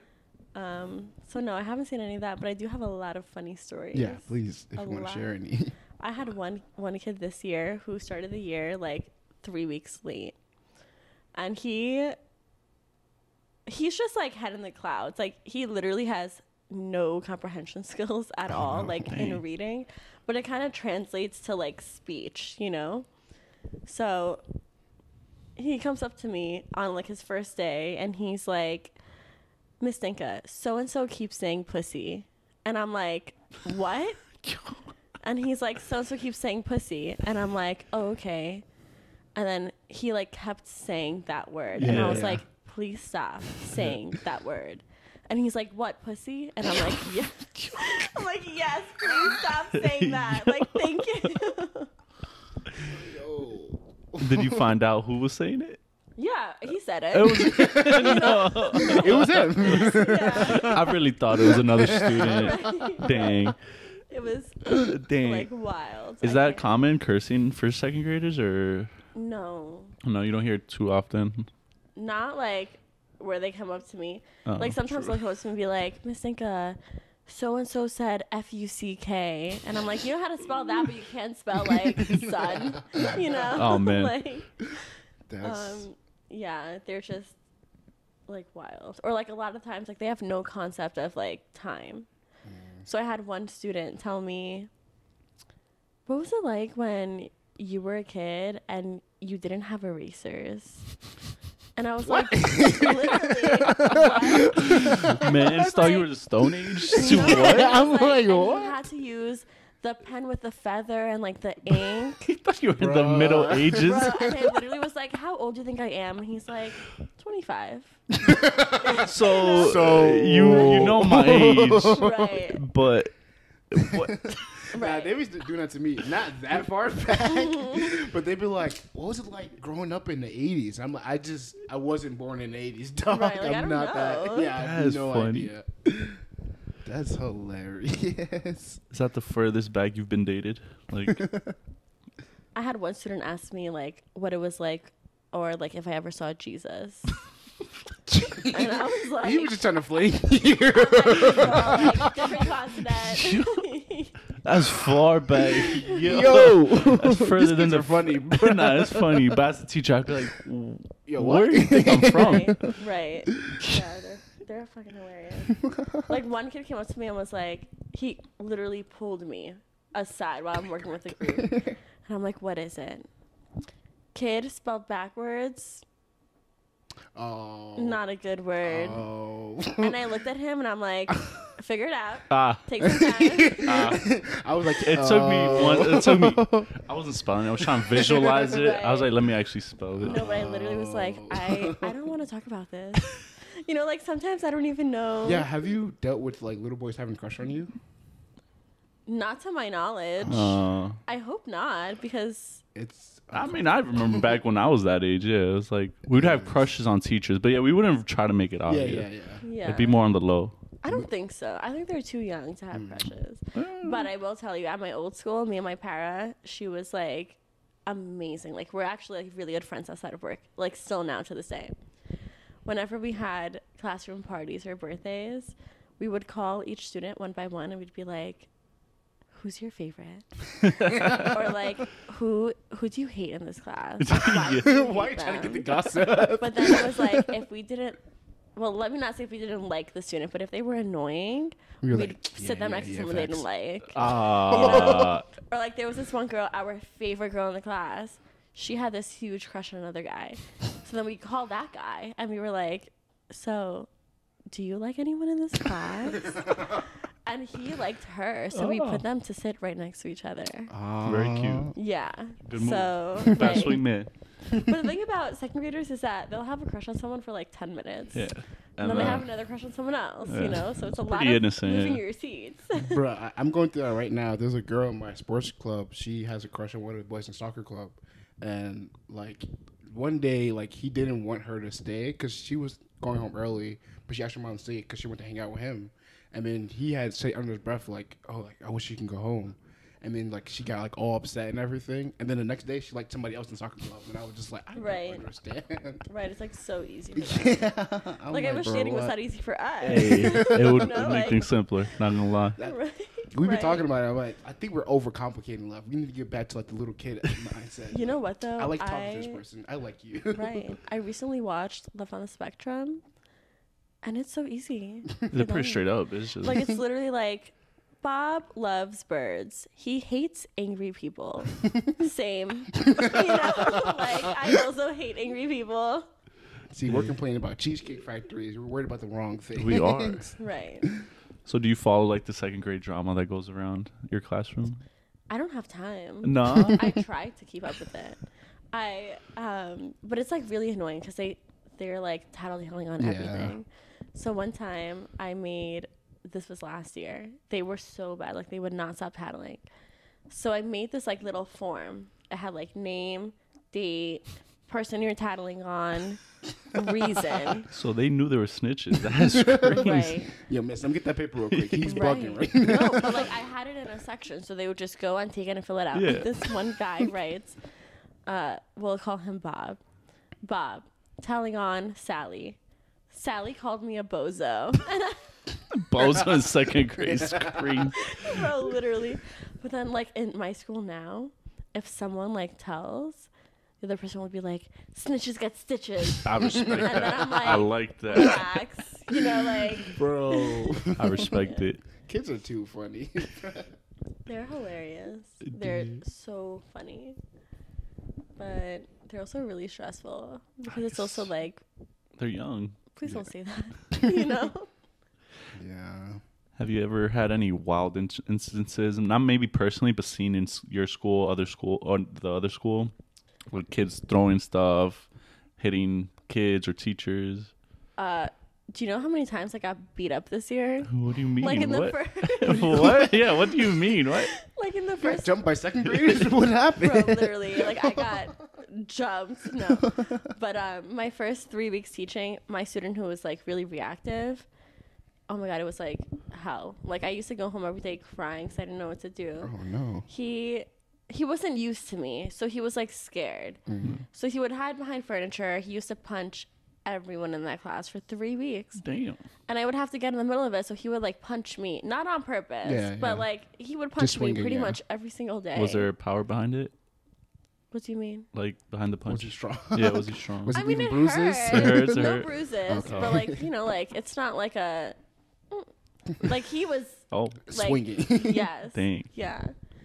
So no, I haven't seen any of that, but I do have a lot of funny stories. Yeah, please, if A you want to lot. share any. I had one kid this year who started the year like 3 weeks late, and he's just like head in the clouds. Like he literally has no comprehension skills at all, no. like Dang. in reading, but it kind of translates to like speech, you know. So he comes up to me on like his first day, and he's like, Miss Dinka, so and so keeps saying pussy, and I'm like, what? And he's like, so and so keeps saying pussy, and I'm like, oh, okay. And then he like kept saying that word, and I Yeah, was yeah. like, please stop saying that word. And he's like, what, pussy? And I'm like, yeah. I'm like, yes, please stop saying that. Like, thank you. Did you find out who was saying it? Yeah, he said it. It was no. It was him. Yeah. I really thought it was another student. Right. Dang. It was Dang. like wild. Is I that can't- common cursing for second graders or No, no? You don't hear it too often. not like where they come up to me. Oh, Like sometimes true. they'll come up to me and be like, Miss Dinka, so and so said Fuck, and I'm like, you know how to spell that, but you can't spell like sun, you know? Oh, man. Like, That's yeah, they're just like wild. Or like a lot of times, like they have no concept of like time. So I had one student tell me, what was it like when you were a kid and you didn't have erasers? And I was like, literally, what? Man, I just thought you were the Stone Age. No, What? I I'm was like, and what? you had to use the pen with the feather and like the ink. I thought you were in the Bruh. Middle Ages. Bro, and I literally was like, how old do you think I am? And he's like, 25. So you know my age, Right. but what? Nah, Right. they was doing that to me. Not that far back, but they'd be like, "What was it like growing up in the '80s?" I'm like, I wasn't born in the '80s, dog. Right, like, I I'm don't not know. that. Yeah, I That have is no funny. idea. That's hilarious. Is that the furthest back you've been dated? Like, I had one student ask me like what it was like, or like if I ever saw Jesus. And I was like, He was just trying to flake you. like, different continent. that's far back. Yo, That's further than kids the are funny. Nah, it's funny. But as a teacher, I'd be like, Yo, where what? do you think I'm from? Right. Yeah, they're fucking hilarious. Like one kid came up to me and was like, he literally pulled me aside while I'm working with the group, and I'm like, what is it? Kid spelled backwards. Oh, Not a good word. Oh, And I looked at him and I'm like, figure it out. Ah, Take some time. I was like, it took me one. It took me. I wasn't spelling it. I was trying to visualize it. I was Right. like, let me actually spell it. No, but I literally was like, I don't want to talk about this. You know, like sometimes I don't even know. Yeah, have you dealt with like little boys having a crush on you? Not to my knowledge. I hope not, because It's. I mean, I remember back when I was that age. Yeah, it was like we'd have crushes on teachers, but yeah, we wouldn't try to make it Yeah, obvious. yeah, yeah. yeah. It'd be more on the low. I don't think so. I think they're too young to have crushes. But I will tell you, at my old school, me and my para, she was like amazing. Like we're actually like really good friends outside of work. Like still now to this day. Whenever we had classroom parties or birthdays, we would call each student one by one and we'd be like, who's your favorite? Or like, who do you hate in this class? Why, do you Why are hate you trying to get the them? gossip? But then it was like, if we didn't, well, let me not say if we didn't like the student, but if they were annoying, We were we'd like, sit them next to someone they didn't like. Ah, Or like there was this one girl, our favorite girl in the class. She had this huge crush on another guy. So then we called that guy and we were like, so do you like anyone in this class? And he liked her. So we put them to sit right next to each other. very cute. Yeah. Good move. So Best like, swing man. but the thing about second graders is that they'll have a crush on someone for like 10 minutes. Yeah. And then they have another crush on someone else, Yeah. you know? So it's a lot Pretty of innocent, moving yeah. your seats. Bro, I'm going through that right now. There's a girl in my sports club. She has a crush on one of the boys in soccer club, and like one day, like he didn't want her to stay because she was going home early, but she asked her mom to stay because she went to hang out with him. And then he had say under his breath like, "Oh, like I wish you can go home." And then like she got like all upset and everything. And then the next day she liked somebody else in the soccer club, and I was just like, I Right. don't understand. Right, it's like so easy for them. Yeah, I'm Like I wish bro, dating was what? that easy for us. Hey, it would No, make like- things simpler. Not gonna lie. Right. We've been Right. talking about it. I'm like, I think we're overcomplicating love. We need to get back to like the little kid mindset. You know what though? I like talking to this person. I like you. Right. I recently watched Love on the Spectrum, and it's so easy. They're pretty straight up. It's just Like it's literally like Bob loves birds. He hates angry people. Same. You know, like I also hate angry people. See, we're complaining about Cheesecake Factories. We're worried about the wrong thing. we are. Right. So do you follow like the second grade drama that goes around your classroom? I don't have time. No. I try to keep up with it. But it's like really annoying because they're like tattling on Yeah. everything. So one time this was last year. They were so bad, like they would not stop tattling. So I made this like little form. It had like name, date, person you're tattling on, reason. So they knew they were snitches. That's crazy. Right. Yo, miss, let me get that paper real quick. He's Right. bugging right now. No, but like I had it in a section, so they would just go and take it and fill it out. Yeah. Like this one guy writes, we'll call him Bob. Bob, telling on Sally. Sally called me a bozo. And Bozo in second grade screams. Bro, literally. But then, like, in my school now, if someone, like, tells, the other person would be like, snitches get stitches. I respect And then that. I'm like, I like that. relax. You know, like, Bro. I respect it. Kids are too funny. they're hilarious. They're so funny. But they're also really stressful. Because it's also like, They're young. please don't say that. You know? Yeah. Have you ever had any wild instances, not maybe personally, but seen in your school, other school, or the other school, with kids throwing stuff, hitting kids or teachers? Do you know how many times I got beat up this year? What do you mean? Like in the what? first, What? Yeah, what do you mean? What? like in the You got first, jumped by second graders? What happened? bro, literally, like I got jumped. No, but my first 3 weeks teaching, my student who was like really reactive. Oh my god, it was like hell. Like I used to go home every day crying because I didn't know what to do. Oh no. He wasn't used to me, so he was like scared. So he would hide behind furniture. He used to punch everyone in that class for 3 weeks, Damn. and I would have to get in the middle of it. So he would like punch me, not on purpose, Yeah, but yeah. like he would punch me swinging, pretty yeah. much every single day. Was there power behind it? What do you mean? Like behind the Was punch? he strong? Yeah, was he strong? Was I he mean, leaving it bruises? hurt. It hurts, it No hurt. bruises, Okay. but like you know, like it's not like a like he was Oh, like Swinging. yes, dang. yeah.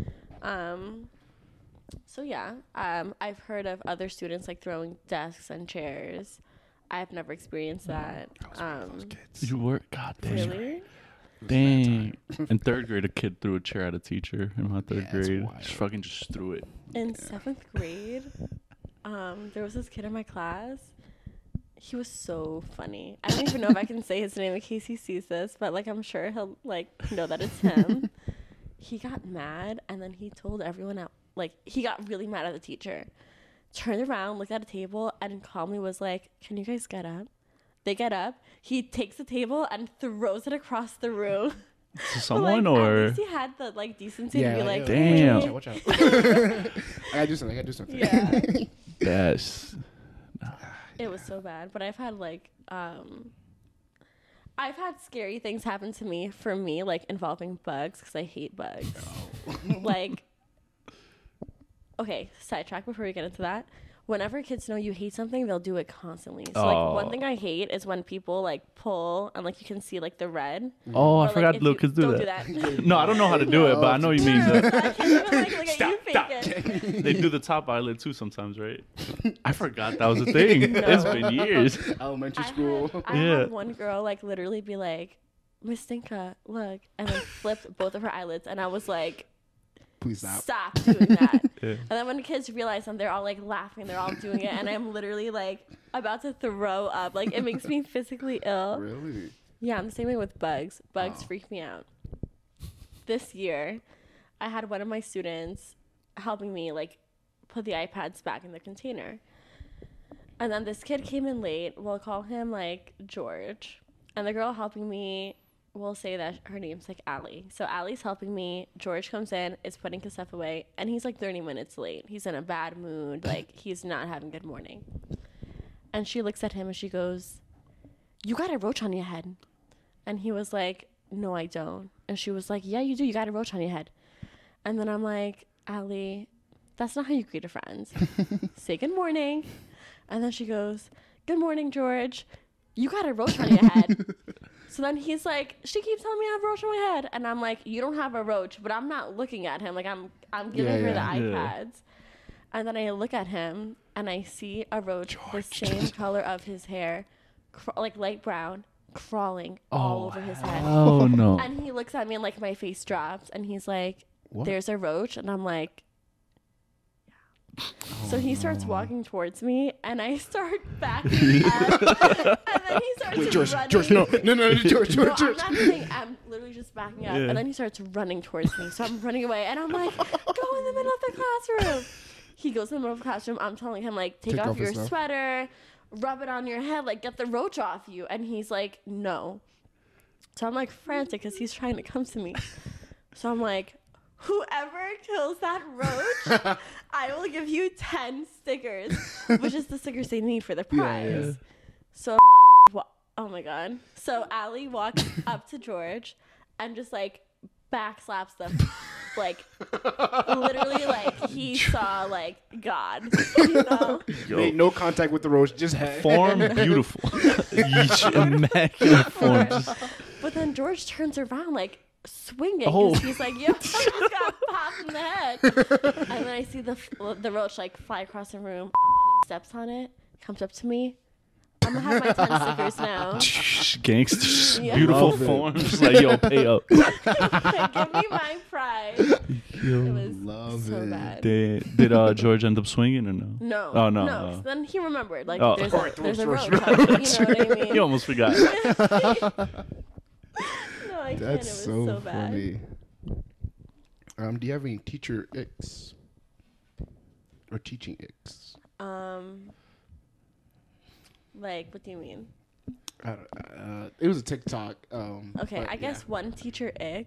So yeah, I've heard of other students like throwing desks and chairs. I've never experienced that. You were? God damn. Really? Dang. In third grade, a kid threw a chair at a teacher in my third Yeah, that's grade. wild. Just fucking just threw it. In 7th grade, there was this kid in my class. He was so funny. I don't even know if I can say his name in case he sees this, but like I'm sure he'll like know that it's him. He got mad and then he told everyone out, like he got really mad at the teacher. Turned around, looked at a table, and calmly was like, "Can you guys get up?" They get up. He takes the table and throws it across the room. To But, someone like, or? at least he had the like decency to be like, damn. Watch out. I gotta do something. I gotta do something. Yeah. That's It was so bad. But I've had like I've had scary things happen to me for me, like involving bugs, because I hate bugs. Like, okay, sidetrack before we get into that. Whenever kids know you hate something, they'll do it constantly. So like one thing I hate is when people like pull and like you can see like the red. Oh, Or, I like, forgot if little you- kids do don't that. do that. No, I don't know how to do it, but I know you mean Dude, that. I can't even like look at you faking. They do the top eyelid too sometimes, right? I forgot that was a thing. It's been years. Elementary school. I Yeah. had one girl like literally be like, "Miss Stinka, look," and then flipped both of her eyelids, and I was like, Please stop. "Stop doing that." Yeah. And then when the kids realize them, they're all like laughing, they're all doing it, and I'm literally like about to throw up. Like it makes me physically ill. Really? Yeah, I'm the same way with bugs. Bugs Oh. freak me out. This year, I had one of my students helping me like put the iPads back in the container. And then this kid came in late. We'll call him like George. And the girl helping me, we'll say that her name's like Allie. So Allie's helping me. George comes in, is putting his stuff away, and he's like 30 minutes late. He's in a bad mood. Like he's not having a good morning. And she looks at him and she goes, "You got a roach on your head." And he was like, "No, I don't." And she was like, "Yeah, you do. You got a roach on your head." And then I'm like, "Allie, that's not how you greet a friend. Say good morning." And then she goes, "Good morning, George. You got a roach on your head." So then he's like, "She keeps telling me I have a roach on my head." And I'm like, "You don't have a roach," but I'm not looking at him. Like I'm giving her the Yeah. iPads. And then I look at him and I see a roach the same color of his hair, like light brown, crawling all over his head. Oh no. And he looks at me and like my face drops and he's like, What? "There's a roach." And I'm like, yeah. So he starts walking towards me and I start backing up. And then he starts George, running. George, no, George, No, George. I'm not saying, I'm literally just backing up. Yeah. And then he starts running towards me. So I'm running away and I'm like, "Go in the middle of the classroom." He goes in the middle of the classroom. I'm telling him like, take off his your stuff. sweater, rub it on your head, like get the roach off you. And he's like, "No." So I'm like frantic because he's trying to come to me. So I'm like, "Whoever kills that roach, I will give you 10 stickers," which is the stickers they need for the prize. yeah. So Oh my god. So Allie walks up to George and just like back slaps them. Like literally like he saw like God. You know? Made no contact with the rose, just had Form beautiful. Immaculate form. But then George turns around like swinging. Oh. He's like, yo, I just got popped in the head. And then I see the roach like fly across the room. Steps on it, comes up to me. I'm gonna have my 10 stickers now. Gangsters. Yeah. Beautiful Love it. form. Just like, yo, pay up. Give me my prize. It was Love so it. bad. Did George end up swinging or no? No. Oh, no. No. So then he remembered. Like, Oh. there's a roach. Roach. You know what I mean? He almost forgot. No, I can't. It That's was so so bad. funny. Do you have any teacher icks or teaching icks? Like, what do you mean? It was a TikTok. Okay, but I guess yeah. one teacher ick.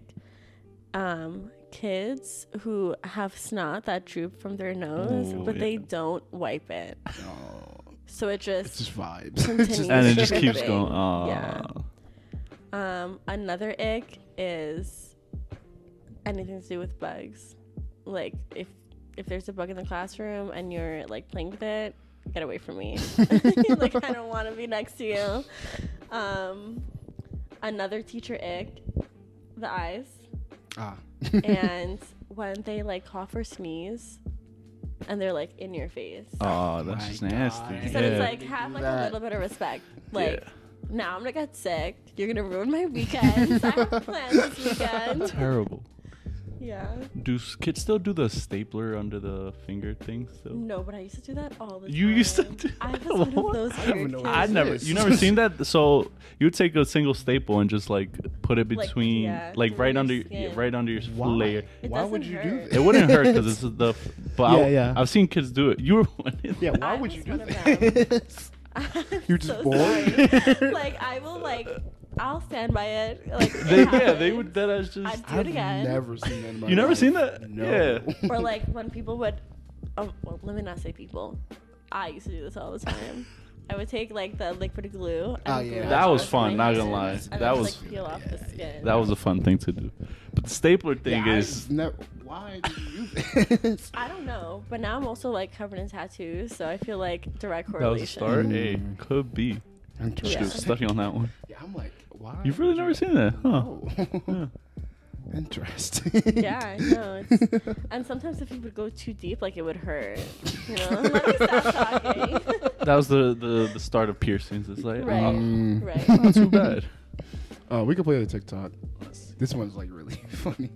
Kids who have snot that droop from their nose, Ooh, but they yeah. don't wipe it. Oh, So it it's just just vibes. continues And it just keeps dripping. going. Oh. Yeah. Another ick is anything to do with bugs. Like if there's a bug in the classroom and you're like playing with it, get away from me. Like I don't want to be next to you. Another teacher ick, the eyes. And when they like cough or sneeze and they're like in your face. Oh, that's My just nasty. God. So Yeah. it's like have like a that. little bit of respect. Like Yeah. now I'm gonna get sick. You're gonna ruin my weekends. I have plans this weekend. Terrible. Yeah. Do kids still do the stapler under the finger thing still? No, but I used to do that all the time. You used to do I was that? one of What? those I don't weird know kids. what I Yes, never. yes. You never seen that? So you would take a single staple and just like put it Like, between, yeah, like through right your under, skin. right under your Why? layer. It Why would doesn't you hurt. do that? It wouldn't hurt because this is the. But Yeah. I've seen kids do it. You were one. Yeah, why I would you was do one of them. that? You're just So bored. sorry. Like I will like I'll stand by it. Like it They happens. would. That is just. I'd do it again. Never seen that. In my You never life. seen that? No. Yeah. Or like when people would well, let me not say people. I used to do this all the time. I would take like the liquid glue and Oh, glue yeah. it That was onto fun, my not gonna lie. hands, and That then was- just, like peel off the skin. That was a fun thing to do. But the stapler thing Yeah, is. why did you do this? I don't know, but now I'm also like covered in tattoos, so I feel like direct That was a correlation. start. Hey, could be. Interesting. Just studying on that one. Yeah, I'm like, why? You've really would never you- seen that, huh? No. Interesting. Yeah, I know. It's, and sometimes if you would go too deep, like it would hurt. You know, let me stop talking. That was the start of piercings. It's like, Right. oh, Right. not too bad. We can play the TikTok. This one's like really funny.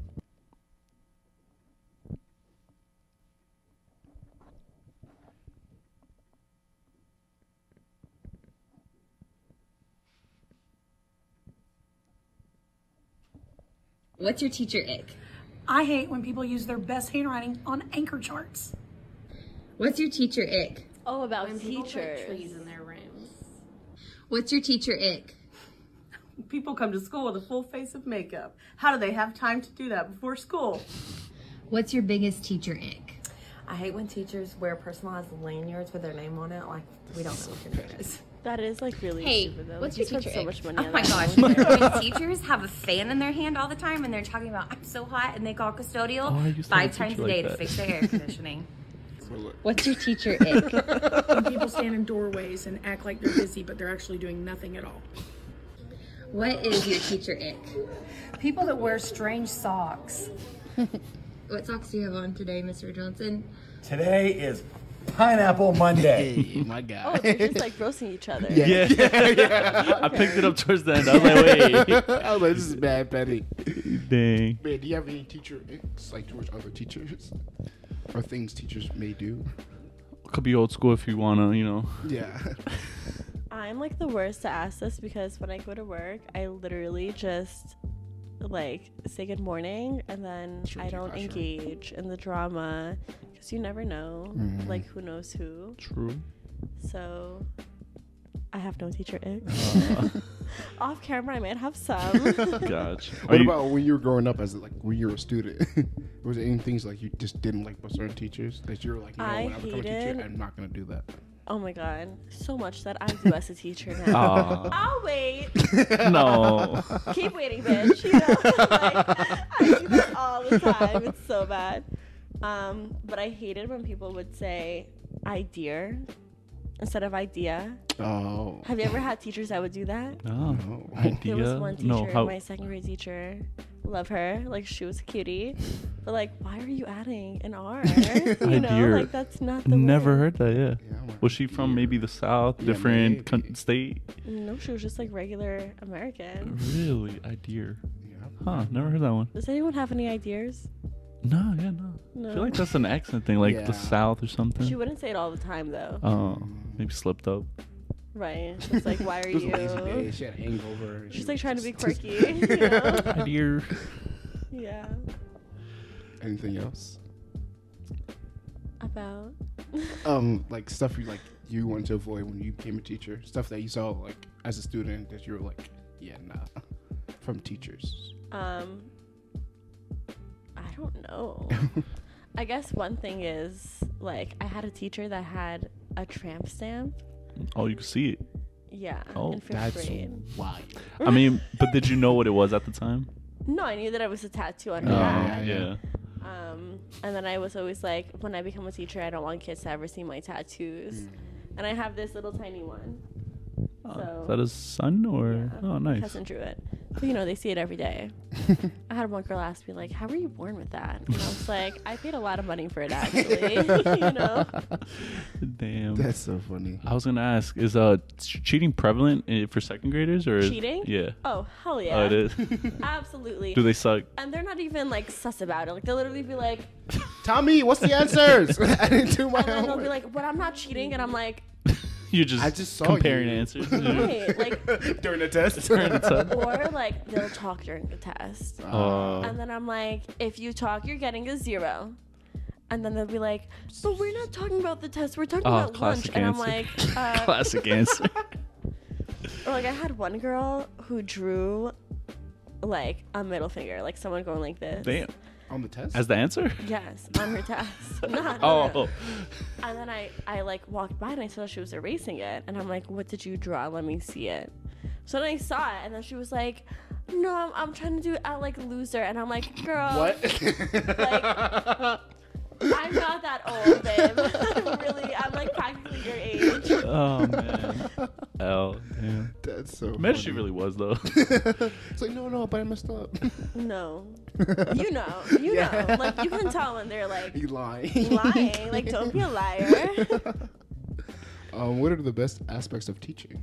What's your teacher ick? I hate when people use their best handwriting on anchor charts. What's your teacher ick? Oh, about When people put teachers. trees in their rooms. What's your teacher ick? People come to school with a full face of makeup. How do they have time to do that before school? What's your biggest teacher ick? I hate when teachers wear personalized lanyards with their name on it. Like, we don't know what your name is. That is like really Hey, stupid though. what's Like, your you spend teacher so ick? much money Oh on my that. gosh. When teachers have a fan in their hand all the time and they're talking about, I'm so hot, and they call custodial Oh, I used to have a 5 times teacher a day like to that. fix their air conditioning. What's your teacher ick? When people stand in doorways and act like they're busy, but they're actually doing nothing at all. What is your teacher ick? People that wear strange socks. What socks do you have on today, Mr. Johnson? Today is Pineapple Monday. Hey, my guy. Oh, they're just like roasting each other. Yeah. I picked it up towards the end. I was like, wait. I was like, this is bad, Betty. Dang. Man, do you have any teacher icks, like towards other teachers? Or things teachers may do? Could be old school if you wanna, you know. Yeah. I'm like the worst to ask this because when I go to work, I literally just like say good morning and then Sure, I don't sure. engage in the drama because you never know, like who knows who. True. So I have no teacher ick. Uh, Off camera, I might have some. Gotcha. What about when you were growing up as like when you were a student? Was there any things like you just didn't like about certain teachers that you were like, you know, I when I become a teacher, hated- I'm not gonna do that. Oh my god, so much that I do as a teacher now. Aw. I'll wait. No. Keep waiting, bitch. You know, like, I do that all the time. It's so bad. But I hated when people would say idea instead of idea. Oh. Have you ever had teachers that would do that? No. There was Idea? one teacher, No. How? my second grade teacher. Love her. Like, she was a cutie. But, like, why are you adding an R? You know, Idea. like, that's not the Never word. heard that. Yeah. Yeah, I'm like, Was she from maybe the South, Yeah, different maybe. state? No, she was just, like, regular American. Really? Idea. Yeah. Huh? Never heard that one. Does anyone have any ideas? No. Yeah. No. I No. feel like that's an accent thing, like Yeah. the South or something. She wouldn't say it all the time, though. Oh, maybe slipped up. Right. It's like, why are It was a you? lazy day. She had a hangover. and she She's, like, was trying to be just- quirky, you know? Idea. Yeah. Anything else? About. Like stuff you wanted to avoid when you became a teacher. Stuff that you saw like as a student that you were like, yeah, nah, from teachers. I don't know. I guess one thing is, like, I had a teacher that had a tramp stamp. Oh, you can see it. Yeah. Oh, in fifth That's grade. wild. I mean, but did you know what it was at the time? No, I knew that it was a tattoo on her Oh, back. yeah. And then I was always like, when I become a teacher, I don't want kids to ever see my tattoos. And I have this little tiny one. So, Is that his son or? yeah, Oh, my nice. cousin drew it. But, you know, they see it every day. I had one girl ask me, like, how were you born with that? And I was like, I paid a lot of money for it, actually. You know? Damn. That's so funny. I was gonna ask, is cheating prevalent for second graders or? Cheating? Yeah. Oh, hell yeah. Oh, it is. Absolutely. Do they suck? And they're not even, like, sus about it. Like, they'll literally be like, Tommy, what's the answers? I didn't do my and then they'll homework. be like, but I'm not cheating. And I'm like, You just I just saw comparing you. answers. wait, like, during the test. or like they'll talk during the test. Oh. And then I'm like, if you talk, you're getting a 0. And then they'll be like, but we're not talking about the test. We're talking about lunch. classic And I'm answer. like, Classic answer. or like I had one girl who drew like a middle finger, like someone going like this. Damn. On the test? As the answer? Yes, on her test. No. Oh. And then I like walked by and I saw she was erasing it. And I'm like, what did you draw? Let me see it. So then I saw it and then she was like, no, I'm trying to do it at like loser. And I'm like, girl. What? Like, I'm not that old, babe. Really, I'm like practically your age. Oh man. L. Damn. That's so Imagine she funny. really was though. It's like, no, but I messed up. No. You know. Like, you can tell when they're like You lying. lying. Like, don't be a liar. What are the best aspects of teaching?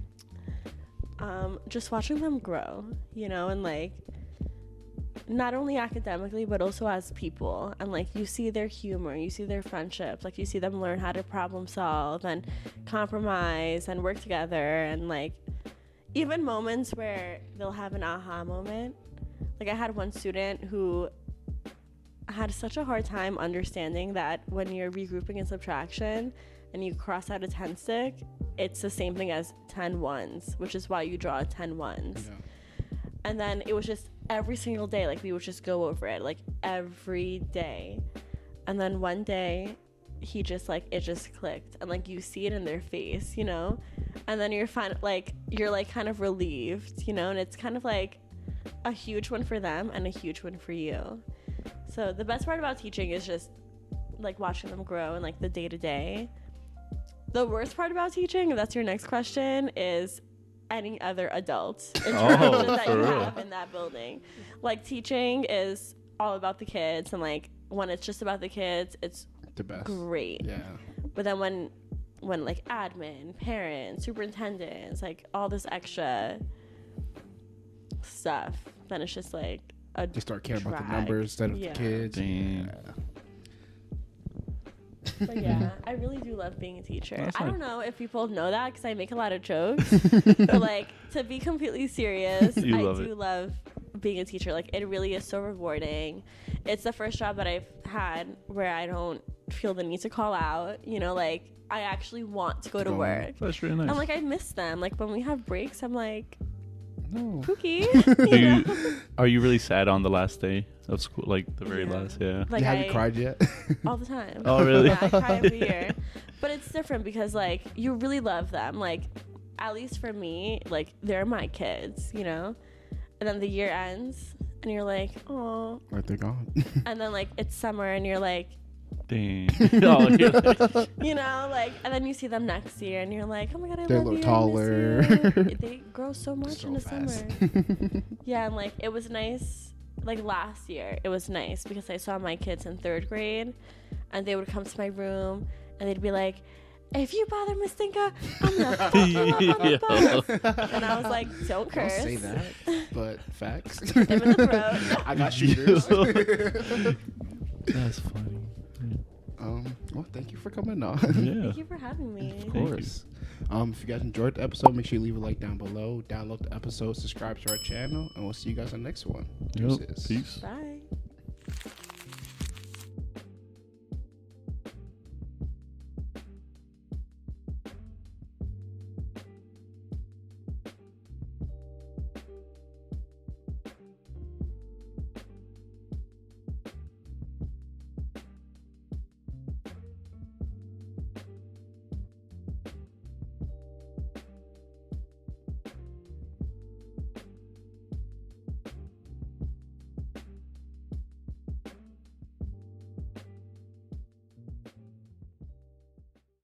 Just watching them grow, you know, and like not only academically but also as people, and like you see their humor, you see their friendships, like you see them learn how to problem solve and compromise and work together, and like even moments where they'll have an aha moment. Like I had one student who had such a hard time understanding that when you're regrouping in subtraction and you cross out a 10 stick, it's the same thing as 10 ones, which is why you draw 10 ones. Yeah. And then it was just every single day, like we would just go over it, like every day. And then one day he just like, it just clicked, and like you see it in their face, you know? And then you're you're kind of relieved, you know? And it's kind of like a huge one for them and a huge one for you. So the best part about teaching is just like watching them grow and like the day to day. The worst part about teaching, if that's your next question, is any other adult interaction that you have in that building. Like teaching is all about the kids, and like when it's just about the kids, it's The best. great. Yeah. But then when like admin, parents, superintendents, like all this extra stuff, then it's just like a They start caring about the drag. numbers instead of Yeah. the kids. Damn. Yeah. But yeah, I really do love being a teacher. That's I nice. don't know if people know that because I make a lot of jokes. But like, to be completely serious, You I love do it. love being a teacher. Like, it really is so rewarding. It's the first job that I've had where I don't feel the need to call out. You know, like I actually want to go to Go. work. That's really nice. And like I miss them. Like when we have breaks, I'm like, No. Pookie. Do you know? you, are you really sad on the last day of school, like the very Yeah. last? Yeah. Like Have you cried yet? all the time. Oh, really? Yeah, I cry every year. But it's different because like you really love them. Like at least for me, like they're my kids, you know. And then the year ends, and you're like, oh, Like they're gone. and then like it's summer, and you're like, Dang. Oh, yeah. you know, like, and then you see them next year, and you're like, oh my god, I They're a love little you. I miss taller. you. They grow so much So in the fast. summer. Yeah, and like it was nice. Like last year, it was nice because I saw my kids in 3rd grade, and they would come to my room, and they'd be like, if you bother Miss Dinka, I'm gonna fuck you up on the bus. And I was like, don't curse. Don't say that, but facts. Him in the throat. I got shooters. That's funny. Well, thank you for coming on. Yeah. Thank you for having me. Of course. If you guys enjoyed the episode, make sure you leave a like down below. Download the episode, subscribe to our channel, and we'll see you guys on the next one. Yep. Deuces. Peace. Bye.